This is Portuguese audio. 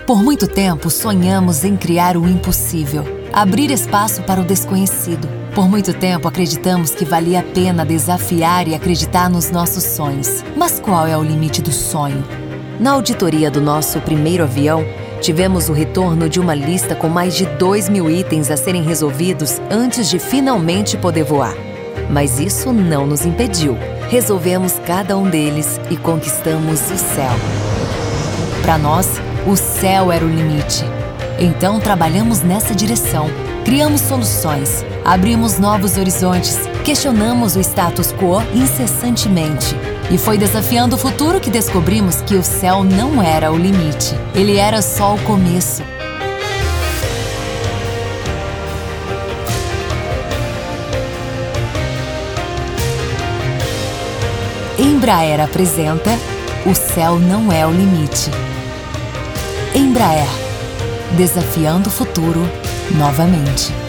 Por muito tempo, sonhamos em criar o impossível, abrir espaço para o desconhecido. Por muito tempo, acreditamos que valia a pena desafiar e acreditar nos nossos sonhos. Mas qual é o limite do sonho? Na auditoria do nosso primeiro avião, tivemos o retorno de uma lista com mais de 2.000 itens a serem resolvidos antes de finalmente poder voar. Mas isso não nos impediu. Resolvemos cada um deles e conquistamos o céu. Para nós, o céu era o limite. Então trabalhamos nessa direção. Criamos soluções, abrimos novos horizontes, questionamos o status quo incessantemente. E foi desafiando o futuro que descobrimos que o céu não era o limite. Ele era só o começo. Embraer apresenta O Céu Não É o Limite. Embraer, desafiando o futuro novamente.